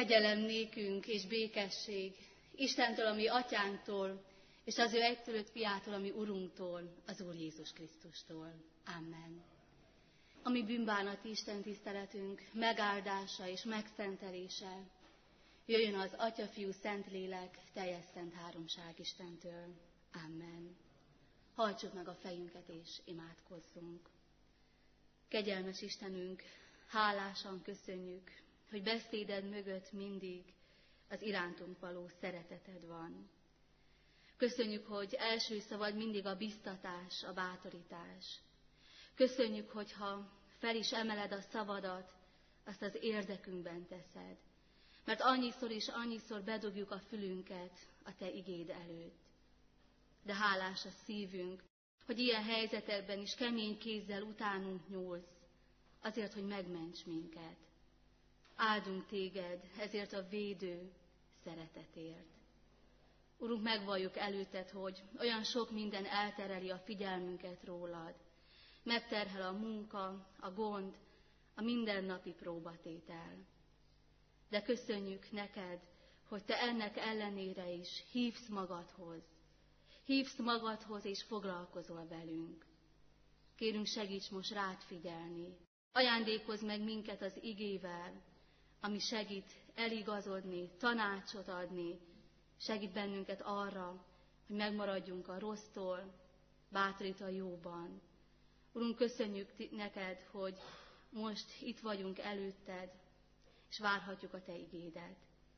Kegyelem nékünk és békesség Istentől, a mi atyánktól, és az ő egyszülött fiától, a mi Urunktól, az Úr Jézus Krisztustól. Amen. A mi bűnbánati Isten tiszteletünk megáldása és megszentelése jöjjön az Atya, Fiú, Szentlélek, teljes szent háromság Istentől. Amen. Hajtsuk meg a fejünket és imádkozzunk. Kegyelmes Istenünk, hálásan köszönjük, hogy beszéded mögött mindig az irántunk való szereteted van. Köszönjük, hogy első szavad mindig a biztatás, a bátorítás. Köszönjük, hogyha fel is emeled a szavadat, azt az érdekünkben teszed. Mert annyiszor és annyiszor bedugjuk a fülünket a te igéd előtt. De hálás a szívünk, hogy ilyen helyzetekben is kemény kézzel utánunk nyúlsz, azért, hogy megments minket. Áldunk téged ezért a védő szeretetért. Urunk, megvalljuk előtted, hogy olyan sok minden eltereli a figyelmünket rólad. Megterhel a munka, a gond, a mindennapi próbatétel. De köszönjük neked, hogy te ennek ellenére is hívsz magadhoz. Hívsz magadhoz és foglalkozol velünk. Kérünk, segíts most rád figyelni. Ajándékozz meg minket az igével, ami segít eligazodni, tanácsot adni, segít bennünket arra, hogy megmaradjunk a rossztól, bátorít a jóban. Urunk, köszönjük neked, hogy most itt vagyunk előtted, és várhatjuk a te igédet.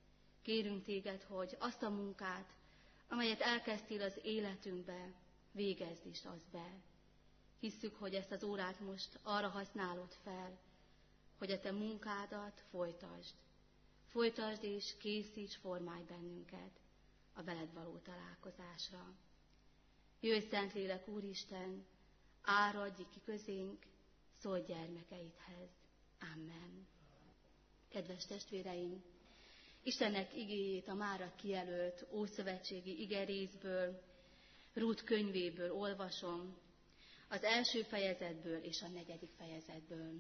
Kérünk téged, hogy azt a munkát, amelyet elkezdtél az életünkbe, végezd is azt be. Hisszük, hogy ezt az órát most arra használod fel, hogy a te munkádat folytasd. Folytasd és készíts, formálj bennünket a veled való találkozásra. Jöjj, Szentlélek Úristen, áradj ki közénk, szólj gyermekeidhez. Amen. Kedves testvéreim, Istennek igéjét a mára kijelölt ószövetségi igerészből, Rút könyvéből olvasom, az első fejezetből és a 4. fejezetből.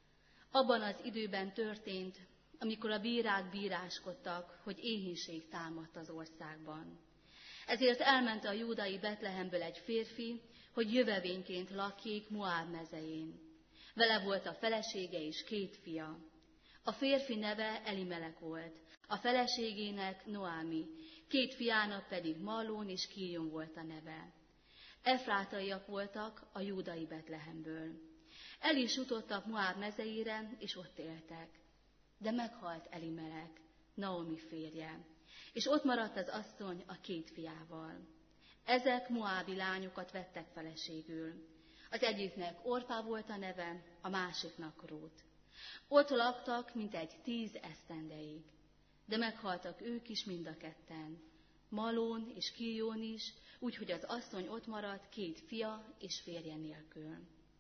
Abban az időben történt, amikor a bírák bíráskodtak, hogy éhínség támadt az országban. Ezért elment a júdai Betlehemből egy férfi, hogy jövevényként lakjék Moáb mezején. Vele volt a felesége és 2 fia. A férfi neve Elimelek volt, a feleségének Noámi, 2 fiának pedig Mallón és Kíjon volt a neve. Efrátaiak voltak a júdai Betlehemből. El is jutottak Moáb mezejére, és ott éltek. De meghalt Elimelek, Naomi férje, és ott maradt az asszony a 2 fiával. Ezek moábi lányokat vettek feleségül. Az egyiknek Orpá volt a neve, a másiknak Rút. Ott laktak mintegy 10 esztendeig, de meghaltak ők is mind a ketten, Malón és Kíjón is, úgyhogy az asszony ott maradt 2 fia és férje nélkül.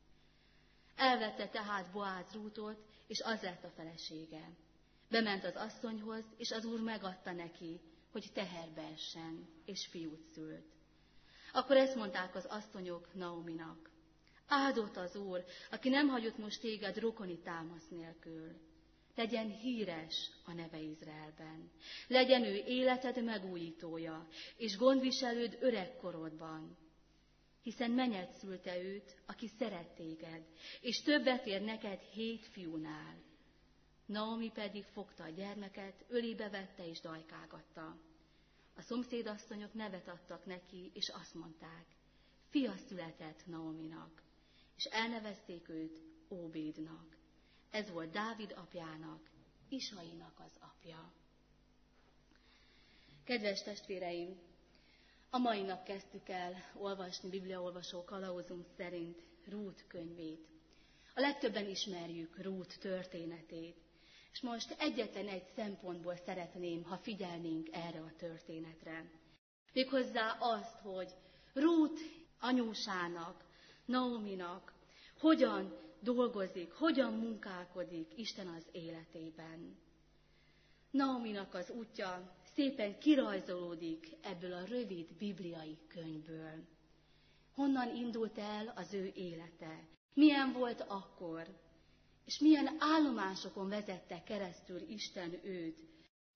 Elvette tehát Boáz Rútot, és az lett a felesége. Bement az asszonyhoz, és az Úr megadta neki, hogy teherbe essen, és fiút szült. Akkor ezt mondták az asszonyok Naominak: áldott az Úr, aki nem hagyott most téged rokoni támasz nélkül. Legyen híres a neve Izraelben. Legyen ő életed megújítója, és gondviselőd öregkorodban. Hiszen menyed szülte őt, aki szeret téged, és többet ér neked 7 fiúnál. Naomi pedig fogta a gyermeket, ölébe vette és dajkálgatta. A szomszédasszonyok nevet adtak neki, és azt mondták: fia született Naominak, és elnevezték őt Óbédnak. Ez volt Dávid apjának, Isainak az apja. Kedves testvéreim, a mai nap kezdtük el olvasni bibliaolvasó kalauzunk szerint Rút könyvét. A legtöbben ismerjük Rút történetét, és most egyetlen egy szempontból szeretném, ha figyelnénk erre a történetre. Méghozzá azt, hogy Rút anyósának, Naominak hogyan dolgozik, hogyan munkálkodik Isten az életében. Naominak az útja szépen kirajzolódik ebből a rövid bibliai könyvből. Honnan indult el az ő élete? Milyen volt akkor? És milyen állomásokon vezette keresztül Isten őt,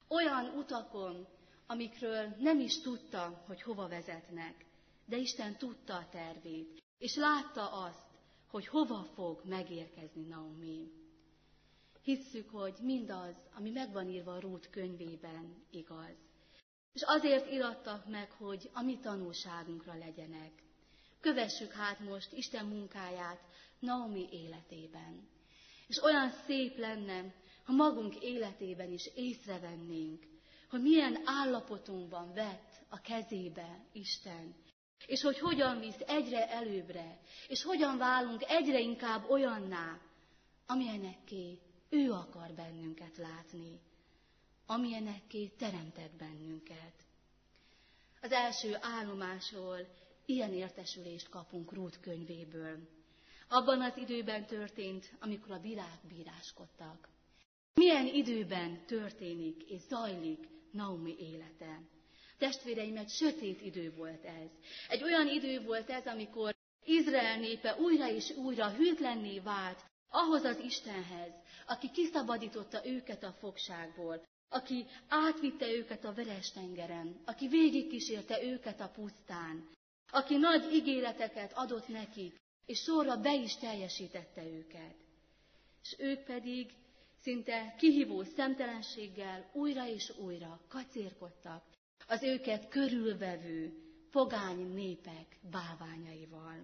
Olyan utakon, amikről nem is tudta, hogy hova vezetnek, de Isten tudta a tervét, és látta azt, hogy hova fog megérkezni Naomi. Hisszük, hogy mindaz, ami meg van írva a Rút könyvében, igaz. És azért irattak meg, hogy a mi tanulságunkra legyenek. Kövessük hát most Isten munkáját Naomi életében. És olyan szép lenne, ha magunk életében is észrevennénk, hogy milyen állapotunkban vett a kezébe Isten, és hogy hogyan visz egyre előbbre, és hogyan válunk egyre inkább olyanná, amilyenekké ő akar bennünket látni, amilyenekké teremtett bennünket. Az első állomásról ilyen értesülést kapunk Rút könyvéből. Abban az időben történt, amikor a bírák bíráskodtak. Milyen időben történik és zajlik Naomi élete? Testvéreim, egy sötét idő volt ez. Egy olyan idő volt ez, amikor Izrael népe újra és újra hűtlenné vált ahhoz az Istenhez, aki kiszabadította őket a fogságból, aki átvitte őket a Veres-tengeren, aki végigkísérte őket a pusztán, aki nagy ígéreteket adott nekik, és sorra be is teljesítette őket. És ők pedig szinte kihívó szemtelenséggel újra és újra kacérkodtak az őket körülvevő pogány népek bálványaival.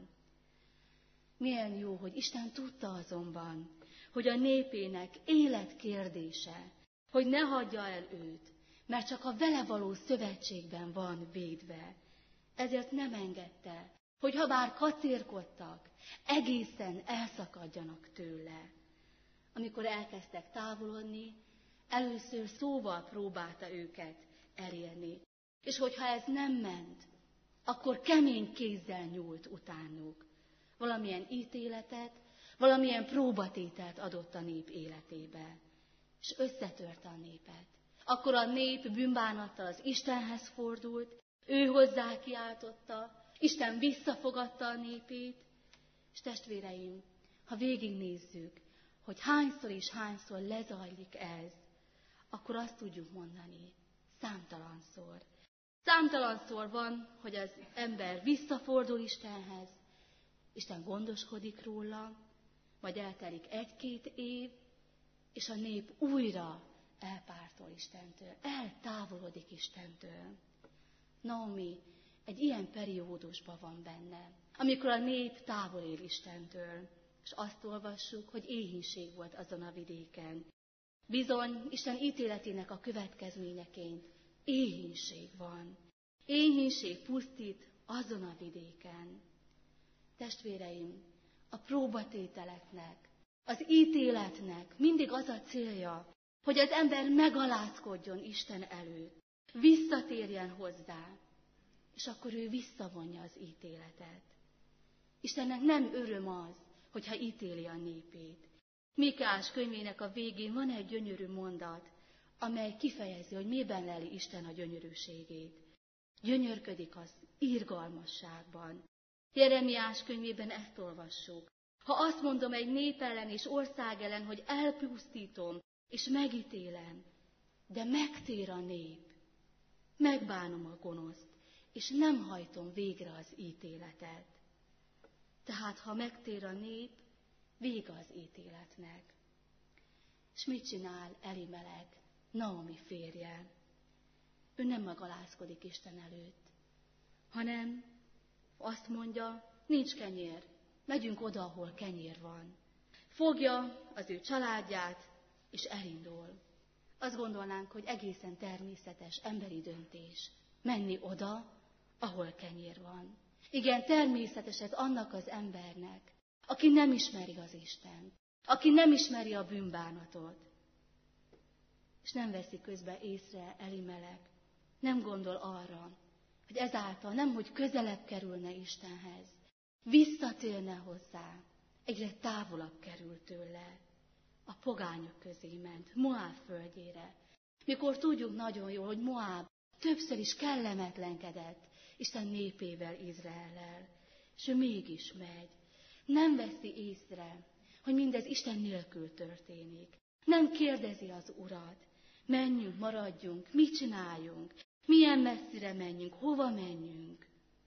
Milyen jó, hogy Isten tudta azonban, hogy a népének életkérdése, hogy ne hagyja el őt, mert csak a vele való szövetségben van védve. Ezért nem engedte, hogy ha bár kacérkodtak, egészen elszakadjanak tőle. Amikor elkezdtek távolodni, először szóval próbálta őket elérni. És hogyha ez nem ment, akkor kemény kézzel nyúlt utánuk. Valamilyen ítéletet, valamilyen próbatételt adott a nép életébe. És összetörte a népet. Akkor a nép bűnbánattal az Istenhez fordult, ő hozzá kiáltotta, Isten visszafogadta a népét. És testvéreim, ha végignézzük, hogy hányszor és hányszor lezajlik ez, akkor azt tudjuk mondani, számtalanszor. Számtalanszor van, hogy az ember visszafordul Istenhez, Isten gondoskodik róla, majd eltelik 1-2 év, és a nép újra elpártol Istentől, eltávolodik Istentől. Naomi egy ilyen periódusban van benne, amikor a nép távol él Istentől, és azt olvassuk, hogy éhínség volt azon a vidéken. Bizony, Isten ítéletének a következményeként éhínség van. Éhínség pusztít azon a vidéken. Testvéreim, a próbatételeknek, az ítéletnek mindig az a célja, hogy az ember megalázkodjon Isten előtt, visszatérjen hozzá, és akkor ő visszavonja az ítéletet. Istennek nem öröm az, hogyha ítéli a népét. Mikás könyvének a végén van egy gyönyörű mondat, amely kifejezi, hogy miben leli Isten a gyönyörűségét. Gyönyörködik az irgalmasságban. Jeremiás könyvében ezt olvassuk. Ha azt mondom egy nép ellen és ország ellen, hogy elpusztítom és megítélem, de megtér a nép, megbánom a gonoszt, és nem hajtom végre az ítéletet. Tehát, ha megtér a nép, vége az ítéletnek. És mit csinál Elimelek, Naomi férje? Ő nem megalázkodik Isten előtt, hanem azt mondja, nincs kenyér, megyünk oda, ahol kenyér van. Fogja az ő családját, és elindul. Azt gondolnánk, hogy egészen természetes emberi döntés. Menni oda, ahol kenyér van. Igen, természetes ez annak az embernek, aki nem ismeri az Istent, aki nem ismeri a bűnbánatot, és nem veszi közbe észre Elimelek, nem gondol arra, hogy ezáltal nemhogy közelebb kerülne Istenhez, visszatérne hozzá, egyre távolabb kerül tőle, a pogányok közé ment, Moáb földjére. Mikor tudjuk nagyon jól, hogy Moáb többször is kellemetlenkedett Isten népével, Izraellel, és ő mégis megy. Nem veszi észre, hogy mindez Isten nélkül történik. Nem kérdezi az Urat, Menjünk, maradjunk, mit csináljunk, milyen messzire menjünk, hova menjünk.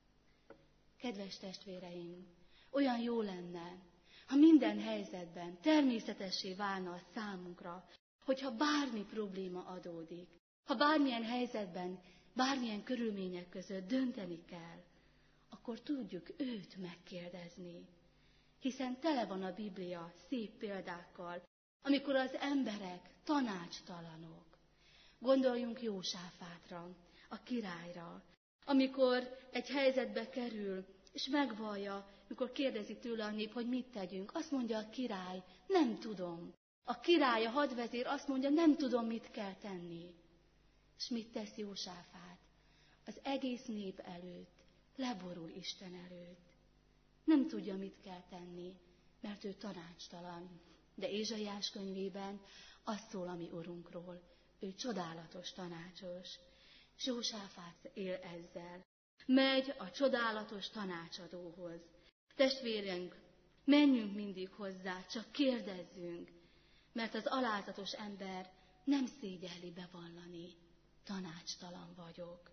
Kedves testvéreim, olyan jó lenne, ha minden helyzetben természetessé válna a számunkra, hogyha bármi probléma adódik, ha bármilyen helyzetben, bármilyen körülmények között dönteni kell, akkor tudjuk őt megkérdezni. Hiszen tele van a Biblia szép példákkal, amikor az emberek tanácstalanok. Gondoljunk Jósáfátra, a királyra, amikor egy helyzetbe kerül, és megvallja, mikor kérdezi tőle a nép, hogy mit tegyünk. Azt mondja a király, nem tudom. A király, a hadvezér azt mondja, nem tudom, mit kell tenni. És mit tesz Jósáfát? Az egész nép előtt leborul Isten előtt. Nem tudja, mit kell tenni, mert ő tanácstalan. De Ézsaiás könyvében azt szól a mi Urunkról, ő csodálatos tanácsos. És Jósáfát él ezzel. Megy a csodálatos tanácsadóhoz. Testvérünk, menjünk mindig hozzá, csak kérdezzünk, mert az alázatos ember nem szégyelli bevallani. Tanácstalan vagyok.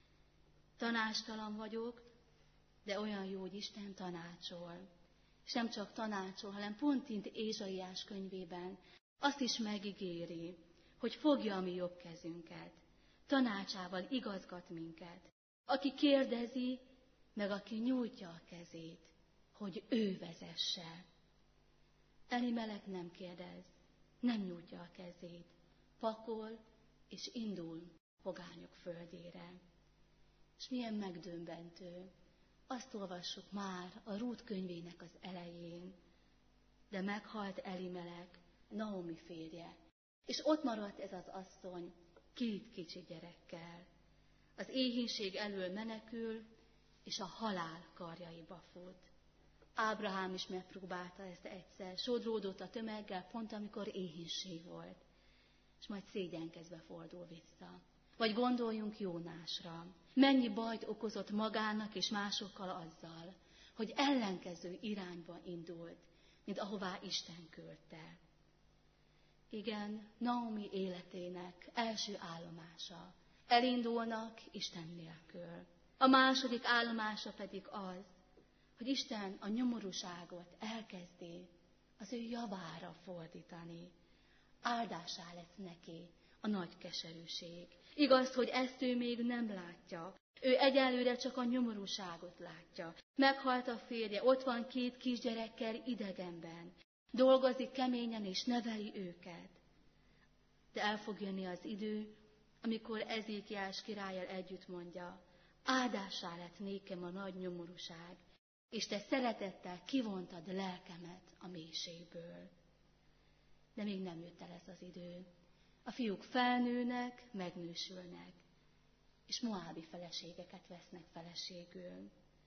Tanácstalan vagyok, de olyan jó, hogy Isten tanácsol. És nem csak tanácsol, hanem pont mint Ézsaiás könyvében azt is megígéri, hogy fogja a mi jobb kezünket. Tanácsával igazgat minket. Aki kérdezi, meg aki nyújtja a kezét, hogy ő vezesse. Elimelek nem kérdez, nem nyújtja a kezét, pakol és indul pogányok földére. És milyen megdöbbentő. Azt olvassuk már a Rút könyvének az elején, de meghalt Elimelek, Naomi férje, és ott maradt ez az asszony 2 kicsi gyerekkel. Az éhínség elől menekül, és a halál karjaiba fut. Ábrahám is megpróbálta ezt egyszer, sodródott a tömeggel, pont amikor éhínség volt, és majd szégyenkezve fordul vissza. Vagy gondoljunk Jónásra. Mennyi bajt okozott magának és másokkal azzal, hogy ellenkező irányba indult, mint ahová Isten küldte. Igen, Naomi életének első állomása. Elindulnak Isten nélkül. A második állomása pedig az, hogy Isten a nyomorúságot elkezdi az ő javára fordítani. Áldásá lesz neki a nagy keserűség. Igaz, hogy ezt ő még nem látja. Ő egyelőre csak a nyomorúságot látja. Meghalt a férje, ott van 2 kisgyerekkel idegenben. Dolgozik keményen és neveli őket. De el fog jönni az idő, amikor Ezékiás királlyal együtt mondja, áldásá lett nékem a nagy nyomorúság, és te szeretettel kivontad lelkemet a mélységből. De még nem jött el ez az idő. A fiúk felnőnek, megnősülnek, és moábi feleségeket vesznek feleségül.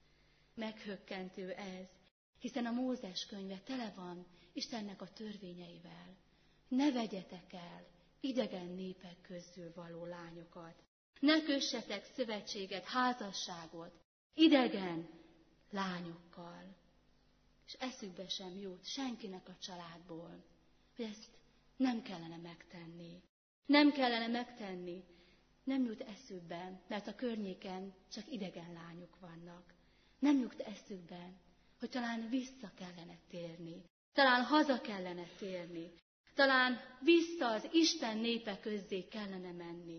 Meghökkentő ez, hiszen a Mózes könyve tele van Istennek a törvényeivel. Ne vegyetek el idegen népek közül való lányokat. Ne kössetek szövetséget, házasságot idegen lányokkal. És eszükbe sem jut senkinek a családból, hogy ezt nem kellene megtenni. Nem kellene megtenni. Nem jut eszükbe, mert a környéken csak idegen lányok vannak. Nem jut eszükbe, hogy talán vissza kellene térni. Talán haza kellene térni. Talán vissza az Isten népe közzé kellene menni.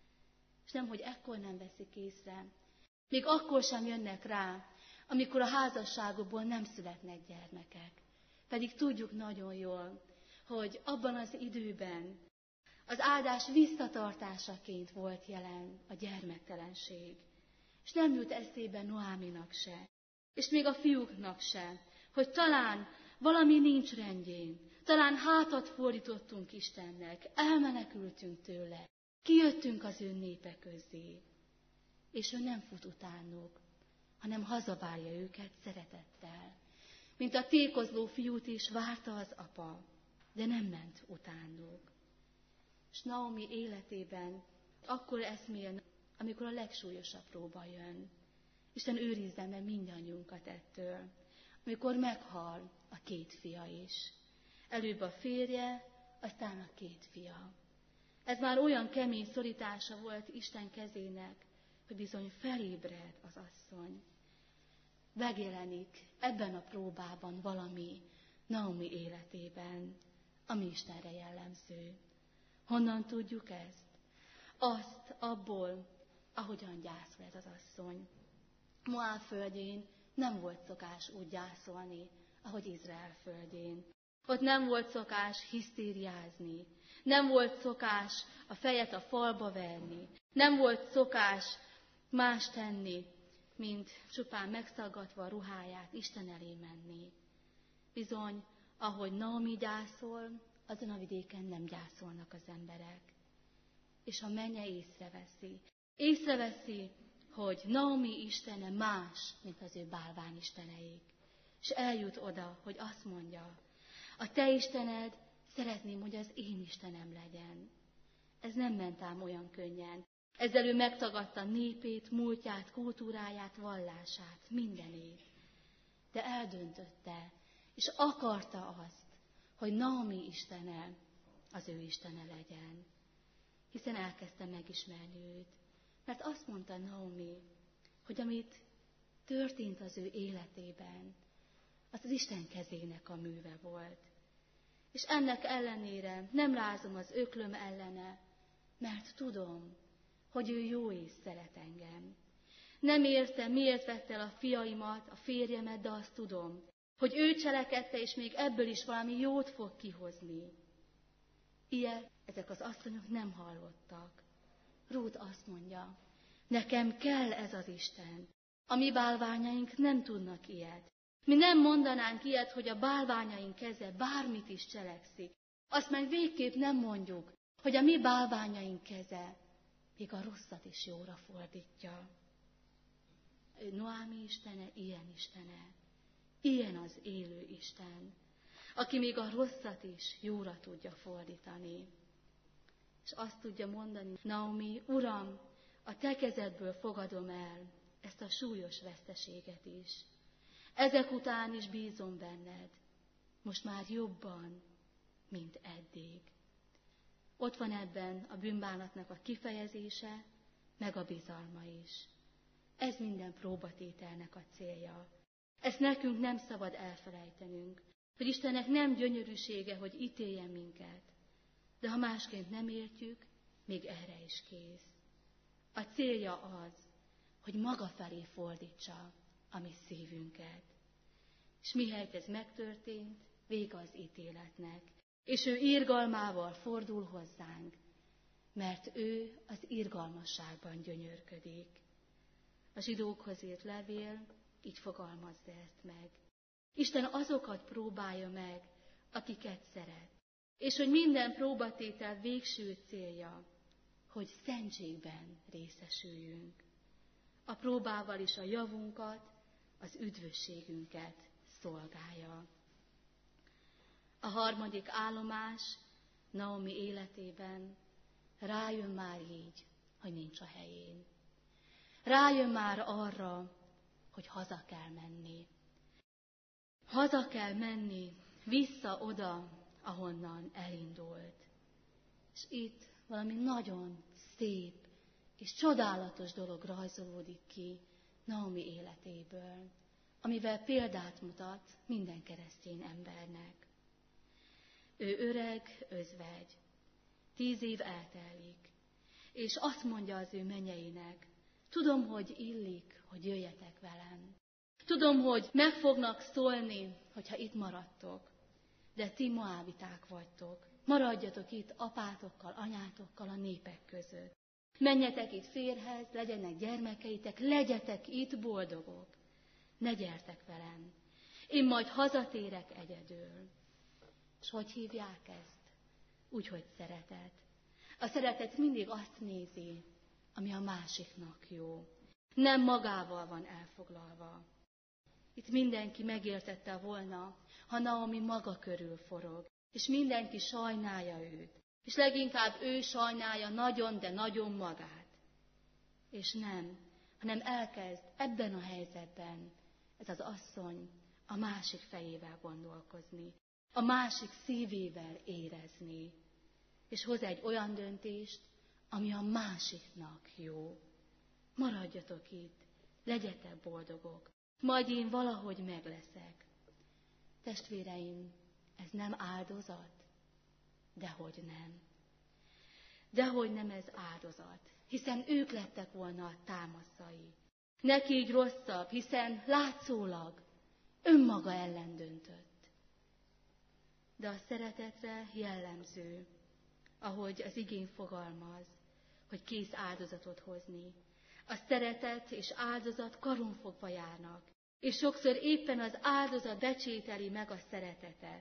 És nem, hogy ekkor nem veszik észre. Még akkor sem jönnek rá, amikor a házasságokból nem születnek gyermekek. Pedig tudjuk nagyon jól, hogy abban az időben az áldás visszatartásaként volt jelen a gyermektelenség. És nem jut eszébe Noáminak se, és még a fiúknak se, hogy talán valami nincs rendjén, talán hátat fordítottunk Istennek, elmenekültünk tőle, kijöttünk az ő népe közé. És ő nem fut utánuk, hanem hazavárja őket szeretettel. Mint a tékozló fiút is várta az apa, de nem ment utánuk. És Naomi életében akkor eszmél, amikor a legsúlyosabb próba jön. Isten őrizzen meg mindannyiunkat ettől, amikor meghal a 2 fia is. Előbb a férje, aztán a 2 fia. Ez már olyan kemény szorítása volt Isten kezének, hogy bizony felébred az asszony. Megjelenik ebben a próbában valami Naomi életében, ami Istenre jellemző. Honnan tudjuk ezt? Azt abból, ahogyan gyászol ez az asszony. Moab földjén nem volt szokás úgy gyászolni, ahogy Izrael földjén. Ott nem volt szokás hisztériázni, nem volt szokás a fejet a falba verni, nem volt szokás más tenni, mint csupán megszaggatva a ruháját Isten elé menni. Bizony, ahogy Naomi gyászol, azon a vidéken nem gyászolnak az emberek. És a menye észreveszi, hogy Naomi istene más, mint az ő bálványisteneik. És eljut oda, hogy azt mondja, a te Istened szeretném, hogy az én Istenem legyen. Ez nem ment ám olyan könnyen. Ezzel ő megtagadta népét, múltját, kultúráját, vallását, mindenét. De eldöntötte, és akarta azt, hogy Naomi istene az ő istene legyen. Hiszen elkezdte megismerni őt. Mert azt mondta Naomi, hogy amit történt az ő életében, az az Isten kezének a műve volt. És ennek ellenére nem rázom az öklöm ellene, mert tudom, hogy ő jó és szeret engem. Nem értem, miért vette el a fiaimat, a férjemet, de azt tudom, hogy ő cselekedte, és még ebből is valami jót fog kihozni. Ilyet ezek az asszonyok nem hallottak. Rút azt mondja, nekem kell ez az Isten. A mi bálványaink nem tudnak ilyet. Mi nem mondanánk ilyet, hogy a bálványaink keze bármit is cselekszik. Azt meg végképp nem mondjuk, hogy a mi bálványaink keze még a rosszat is jóra fordítja. Noámi istene ilyen istene. Ilyen az élő Isten, aki még a rosszat is jóra tudja fordítani. És azt tudja mondani Naomi, Uram, a te kezedből fogadom el ezt a súlyos veszteséget is. Ezek után is bízom benned, most már jobban, mint eddig. Ott van ebben a bűnbánatnak a kifejezése, meg a bizalma is. Ez minden próbatételnek a célja. Ezt nekünk nem szabad elfelejtenünk, hogy Istennek nem gyönyörűsége, hogy ítéljen minket, de ha másként nem értjük, még erre is kész. A célja az, hogy maga felé fordítsa a mi szívünket. És mihelyt ez megtörtént, vége az ítéletnek, és ő irgalmával fordul hozzánk, mert ő az irgalmasságban gyönyörködik. A zsidókhoz írt levél így fogalmazza ezt meg. Isten azokat próbálja meg, akiket szeret, és hogy minden próbatétel végső célja, hogy szentségben részesüljünk. A próbával is a javunkat, az üdvösségünket szolgálja. A harmadik állomás Naomi életében rájön már így, hogy nincs a helyén. Rájön már arra, hogy haza kell menni. Haza kell menni, vissza oda, ahonnan elindult. És itt valami nagyon szép és csodálatos dolog rajzolódik ki Naomi életéből, amivel példát mutat minden keresztény embernek. Ő öreg, özvegy, 10 év eltelik, és azt mondja az ő menyeinek, tudom, hogy illik, hogy jöjjetek velem. Tudom, hogy meg fognak szólni, hogyha itt maradtok, de ti moábiták vagytok. Maradjatok itt apátokkal, anyátokkal a népek között. Menjetek itt férjhez, legyenek gyermekeitek, legyetek itt boldogok. Ne gyertek velem. Én majd hazatérek egyedül. És hogy hívják ezt? Úgy, hogy szeretet. A szeretet mindig azt nézi, ami a másiknak jó. Nem magával van elfoglalva. Itt mindenki megértette volna, ha Naomi maga körül forog, és mindenki sajnálja őt, és leginkább ő sajnálja nagyon, de nagyon magát. És nem, hanem elkezd ebben a helyzetben ez az asszony a másik fejével gondolkozni, a másik szívével érezni. és hoz egy olyan döntést, ami a másiknak jó. Maradjatok itt, legyetek boldogok, majd én valahogy megleszek. Testvéreim, ez nem áldozat? Dehogy nem. Dehogy nem ez áldozat, hiszen ők lettek volna a támaszai. Neki így rosszabb, hiszen látszólag önmaga ellen döntött. De a szeretetre jellemző, ahogy az igén fogalmaz, hogy kész áldozatot hozni. A szeretet és áldozat karonfogva járnak, és sokszor éppen az áldozat becsételi meg a szeretetet.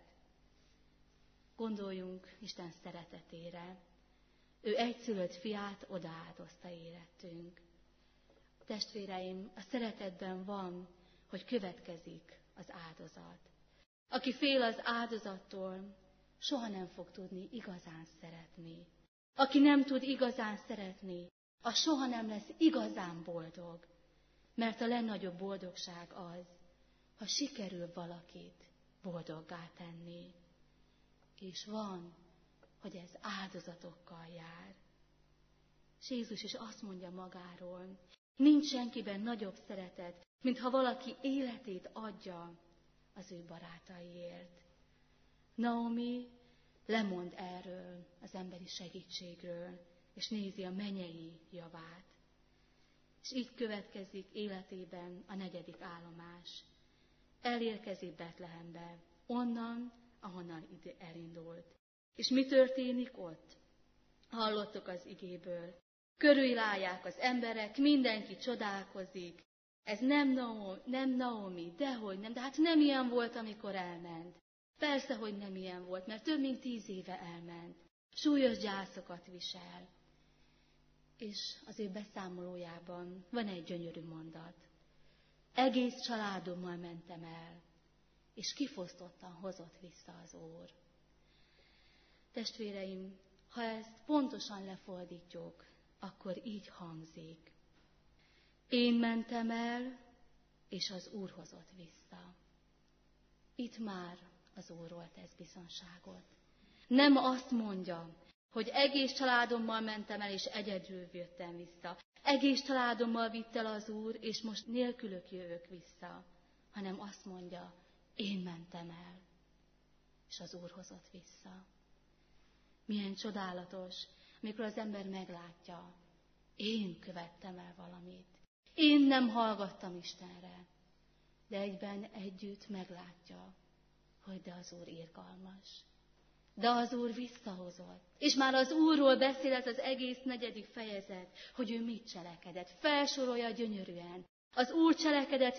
Gondoljunk Isten szeretetére. Ő egyszülött fiát odaáldozta érettünk. Testvéreim, a szeretetben van, hogy következik az áldozat. Aki fél az áldozattól, soha nem fog tudni igazán szeretni. Aki nem tud igazán szeretni, az soha nem lesz igazán boldog. Mert a legnagyobb boldogság az, ha sikerül valakit boldoggá tenni. És van, hogy ez áldozatokkal jár. És Jézus is azt mondja magáról, nincs senkiben nagyobb szeretet, mint ha valaki életét adja az ő barátaiért. Naomi lemond erről az emberi segítségről, és nézi a mennyei javát. És így következik életében a 4. állomás. Elérkezik Betlehembe, onnan, ahonnan ide elindult. És mi történik ott? Hallottok az igéből. Körülírálják az emberek, mindenki csodálkozik. Ez nem Naomi, dehogy nem, de hát nem ilyen volt, amikor elment. Persze, hogy nem ilyen volt, mert több mint 10 éve elment. Súlyos gyászokat visel. És az ő beszámolójában van egy gyönyörű mondat. Egész családommal mentem el, és kifosztottan hozott vissza az Úr. Testvéreim, ha ezt pontosan lefordítjuk, akkor így hangzik. Én mentem el, és az Úr hozott vissza. Itt már az Úrról tesz bizonságot. Nem azt mondja, hogy egész családommal mentem el, és egyedül jöttem vissza. Egész családommal vitt el az Úr, és most nélkülök jövök vissza. Hanem azt mondja, én mentem el, és az Úr hozott vissza. Milyen csodálatos, amikor az ember meglátja, én követtem el valamit. Én nem hallgattam Istenre, de együtt meglátja, hogy de az Úr irgalmas. De az Úr visszahozott. És már az Úrról beszél ez az egész 4. fejezet, hogy ő mit cselekedett. Felsorolja gyönyörűen. Az Úr cselekedett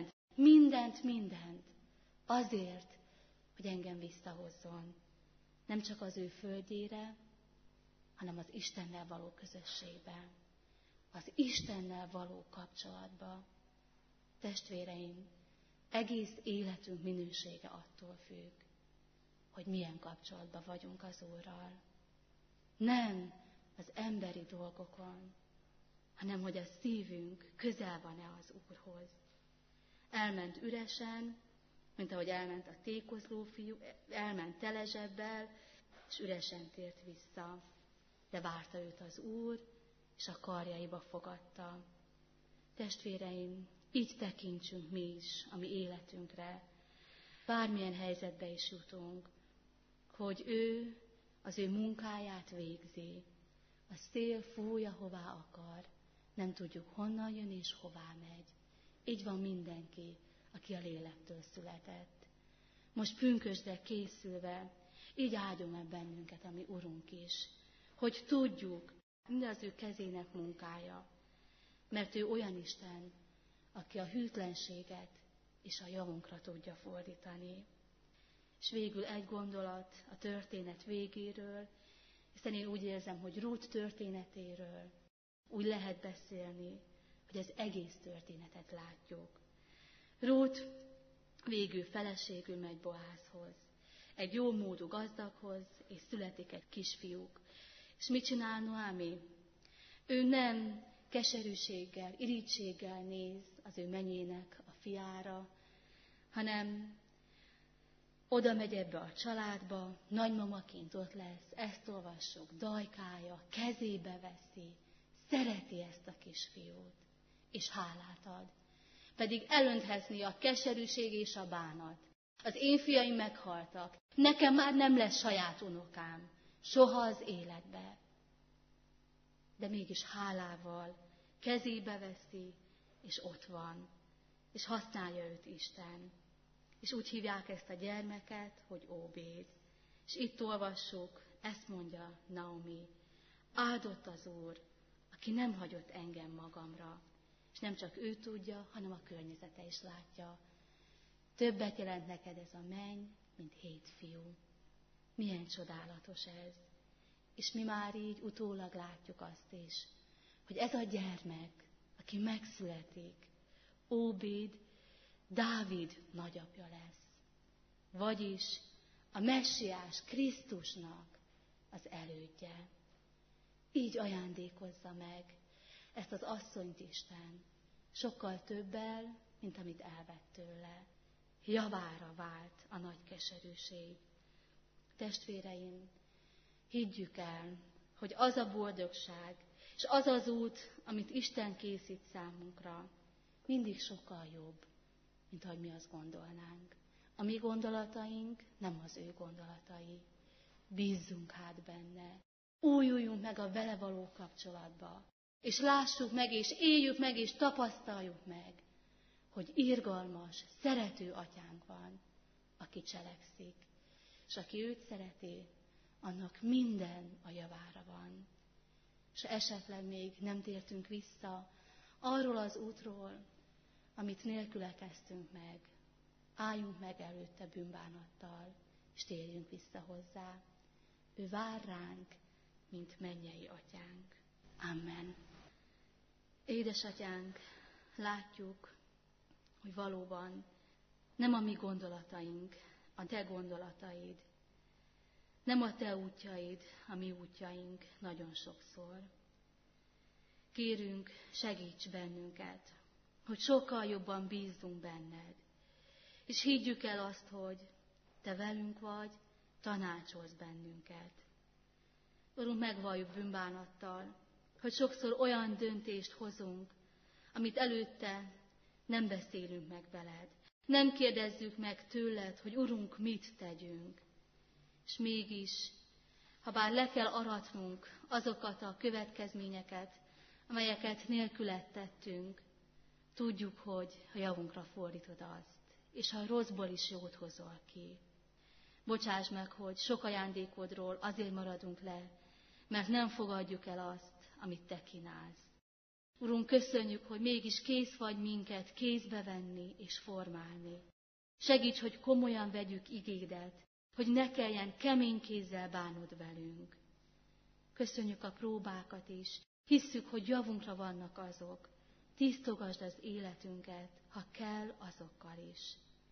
mindent. Azért, hogy engem visszahozzon. Nem csak az ő földjére, hanem az Istennel való közösségbe. Az Istennel való kapcsolatba. Testvéreim, egész életünk minősége attól függ, hogy milyen kapcsolatban vagyunk az Úrral. Nem az emberi dolgokon, hanem hogy a szívünk közel van-e az Úrhoz. Elment üresen, mint ahogy elment a tékozló fiú, elment tele zsebbel, és üresen tért vissza. De várta őt az Úr, és a karjaiba fogadta. Testvéreim, így tekintsünk mi is a mi életünkre. Bármilyen helyzetbe is jutunk, hogy ő az ő munkáját végzi. A szél fújja, hová akar. Nem tudjuk, honnan jön és hová megy. Így van mindenki, aki a lélektől született. Most pünkösdre készülve, így áldjon meg bennünket a mi Urunk is, hogy tudjuk, minden az ő kezének munkája, mert ő olyan Isten, aki a hűtlenséget és a javunkra tudja fordítani. És végül egy gondolat a történet végéről, hiszen én úgy érzem, hogy Rút történetéről úgy lehet beszélni, hogy az egész történetet látjuk. Rút végül feleségül megy Boázhoz, egy jó módú gazdaghoz, és születik egy kisfiúk. És mit csinál Noámi? Ő nem keserűséggel, irítséggel néz az ő mennyének a fiára, hanem Oda megy ebbe a családba, nagymamaként ott lesz, ezt olvassuk, dajkálja, kezébe veszi, szereti ezt a kisfiút, és hálát ad. Pedig elönthetné a keserűség és a bánat. Az én fiaim meghaltak, nekem már nem lesz saját unokám, soha az életbe. De mégis hálával kezébe veszi, és ott van, és használja őt Isten. És úgy hívják ezt a gyermeket, hogy Óbéd. És itt olvassuk, ezt mondja Naomi, áldott az Úr, aki nem hagyott engem magamra. És nem csak ő tudja, hanem a környezete is látja. Többet jelent neked ez a menny, mint 7 fiú. Milyen csodálatos ez. És mi már így utólag látjuk azt is, hogy ez a gyermek, aki megszületik, Óbéd, Dávid nagyapja lesz. Vagyis a messiás Krisztusnak az elődje. Így ajándékozza meg ezt az asszonyt Isten, sokkal többel, mint amit elvett tőle. Javára vált a nagy keserűség. Testvéreim, higgyük el, hogy az a boldogság, és az az út, amit Isten készít számunkra, mindig sokkal jobb, mint ahogy mi azt gondolnánk. A mi gondolataink nem az ő gondolatai. Bízzunk hát benne. Újuljunk meg a vele való kapcsolatba. És lássuk meg, és éljük meg, és tapasztaljuk meg, hogy irgalmas, szerető atyánk van, aki cselekszik. És aki őt szereti, annak minden a javára van. És esetleg még nem tértünk vissza arról az útról, amit nélküle kezdtünk meg, álljunk meg előtte bűnbánattal, és térjünk vissza hozzá. Ő vár ránk, mint mennyei atyánk. Amen. Édesatyánk, látjuk, hogy valóban nem a mi gondolataink, a te gondolataid, nem a te útjaid, a mi útjaink nagyon sokszor. Kérünk, segíts bennünket, hogy sokkal jobban bízzunk benned, és higgyük el azt, hogy te velünk vagy, tanácsolsz bennünket. Urunk, megvalljuk bűnbánattal, hogy sokszor olyan döntést hozunk, amit előtte nem beszélünk meg veled. Nem kérdezzük meg tőled, hogy Urunk, mit tegyünk. És mégis, ha bár le kell aratnunk azokat a következményeket, amelyeket nélküled tettünk, tudjuk, hogy a javunkra fordítod azt, és a rosszból is jót hozol ki. Bocsáss meg, hogy sok ajándékodról azért maradunk le, mert nem fogadjuk el azt, amit te kínálsz. Urunk, köszönjük, hogy mégis kész vagy minket kézbe venni és formálni. Segíts, hogy komolyan vegyük igédet, hogy ne kelljen kemény kézzel bánod velünk. Köszönjük a próbákat is, hisszük, hogy javunkra vannak azok. Tisztogasd az életünket, ha kell, azokkal is.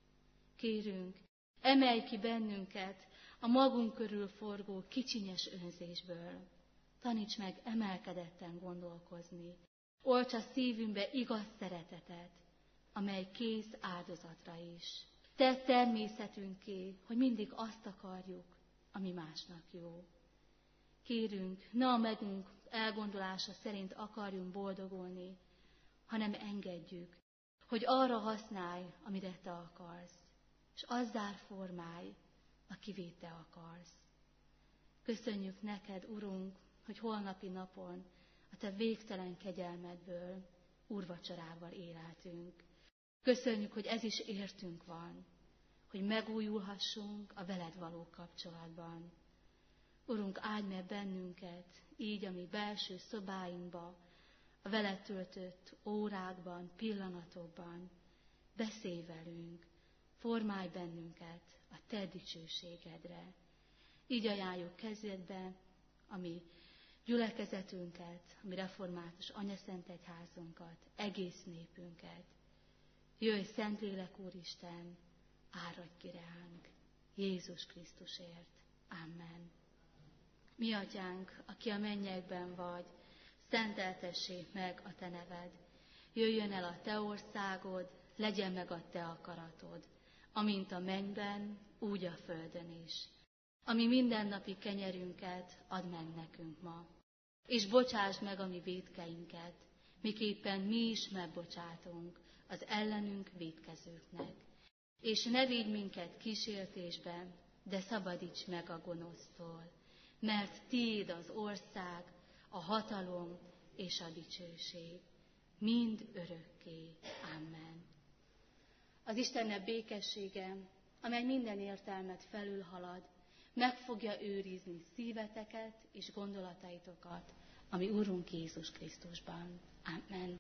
Kérünk, emelj ki bennünket a magunk körül forgó kicsinyes önzésből. Taníts meg emelkedetten gondolkozni. Olts a szívünkbe igaz szeretetet, amely kész áldozatra is. Te természetünké, hogy mindig azt akarjuk, ami másnak jó. Kérünk, ne a megünk elgondolása szerint akarjunk boldogulni, hanem engedjük, hogy arra használj, amire te akarsz, és azzá formálj, akivé te akarsz. Köszönjük neked, Urunk, hogy holnapi napon a te végtelen kegyelmedből úrvacsorával élhetünk. Köszönjük, hogy ez is értünk van, hogy megújulhassunk a veled való kapcsolatban. Urunk, áldj meg bennünket, így a mi belső szobáinkba, a veled töltött órákban, pillanatokban. Beszélj velünk, formálj bennünket a te dicsőségedre. Így ajánljuk kezedbe a mi gyülekezetünket, a mi református anyaszent egyházunkat, egész népünket. Jöjj, Szentlélek Úristen, áradj ki ránk, Jézus Krisztusért. Amen. Mi atyánk, aki a mennyekben vagy, szenteltessék meg a te neved. Jöjjön el a te országod, legyen meg a te akaratod, amint a mennyben, úgy a földön is. Ami mindennapi kenyerünket add meg nekünk ma, és bocsásd meg a mi vétkeinket, miképpen mi is megbocsátunk az ellenünk vétkezőknek. És ne vigy minket kísértésbe, de szabadíts meg a gonosztól, mert tiéd az ország, a hatalom és a dicsőség, mind örökké. Amen. Az Istennek békessége, amely minden értelmet felülhalad, meg fogja őrizni szíveteket és gondolataitokat, ami Urunk Jézus Krisztusban. Amen.